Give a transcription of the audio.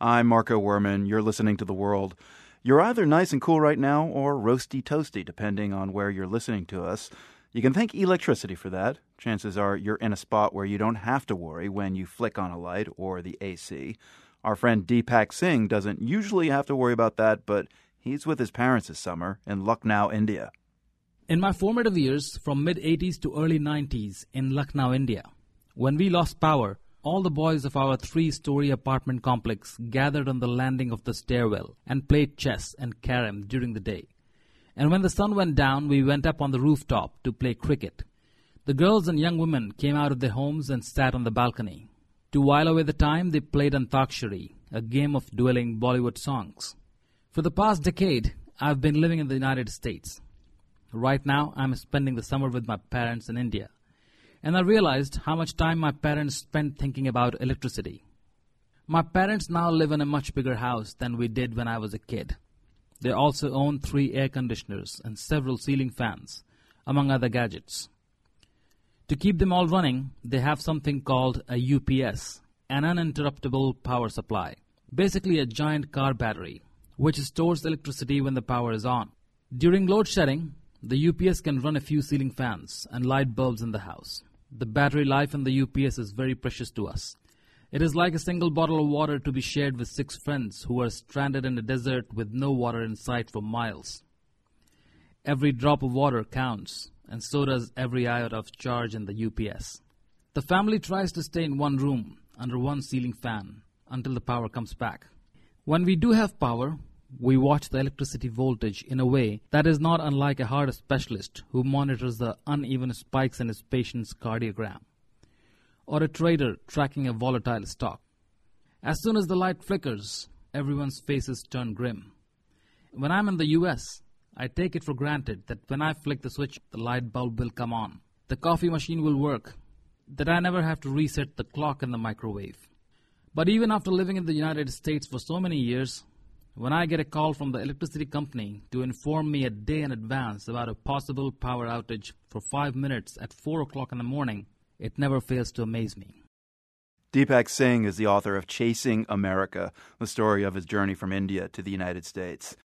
I'm Marco Werman. You're listening to The World. You're either nice and cool right now or roasty toasty, depending on where you're listening to us. You can thank electricity for that. Chances are you're in a spot where you don't have to worry when you flick on a light or the AC. Our friend Deepak Singh doesn't usually have to worry about that, but he's with his parents this summer in Lucknow, India. In my formative years, from mid-80s to early 90s in Lucknow, India, when we lost power, all the boys of our 3-story apartment complex gathered on the landing of the stairwell and played chess and carom during the day. And when the sun went down, we went up on the rooftop to play cricket. The girls and young women came out of their homes and sat on the balcony. To while away the time, they played Antakshari, a game of dueling Bollywood songs. For the past decade, I've been living in the United States. Right now, I'm spending the summer with my parents in India. And I realized how much time my parents spent thinking about electricity. My parents now live in a much bigger house than we did when I was a kid. They also own 3 air conditioners and several ceiling fans, among other gadgets. To keep them all running, they have something called a UPS, an uninterruptible power supply, basically a giant car battery, which stores electricity when the power is on. During load shedding, the UPS can run a few ceiling fans and light bulbs in the house. The battery life in the UPS is very precious to us. It is like a single bottle of water to be shared with 6 friends who are stranded in a desert with no water in sight for miles. Every drop of water counts, and so does every iota of charge in the UPS. The family tries to stay in one room, under one ceiling fan, until the power comes back. When we do have power, we watch the electricity voltage in a way that is not unlike a heart specialist who monitors the uneven spikes in his patient's cardiogram, or a trader tracking a volatile stock. As soon as the light flickers, everyone's faces turn grim. When I'm in the US, I take it for granted that when I flick the switch, the light bulb will come on, the coffee machine will work, that I never have to reset the clock in the microwave. But even after living in the United States for so many years, when I get a call from the electricity company to inform me a day in advance about a possible power outage for 5 minutes at 4 o'clock in the morning, it never fails to amaze me. Deepak Singh is the author of Chasing America, the story of his journey from India to the United States.